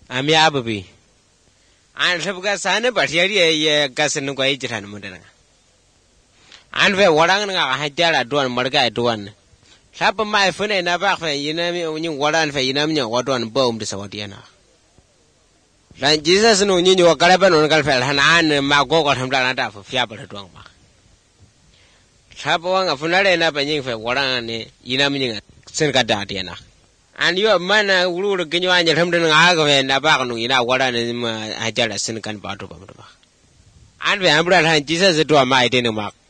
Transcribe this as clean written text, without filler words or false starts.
Amiababi. And Sabga Sana, but here ye cousin Guajan Mudana. And where Waranga Hajara do one, Marga do one. Slap my phone and a back, you know, when you water for Yinamia, what one bomb this Wadiana. Like Jesus no knew your caravan on Galfel, and Mago got him down for Fiaba to Dwanga. Slapwang of Funare and up and yin for Waranga, Yinamia, Senkadatiana. And you have man who will get you on your Hamden Agave and Nabagano, you know, what I am a jealous Senkan part of them. And we have Jesus to a mighty mark.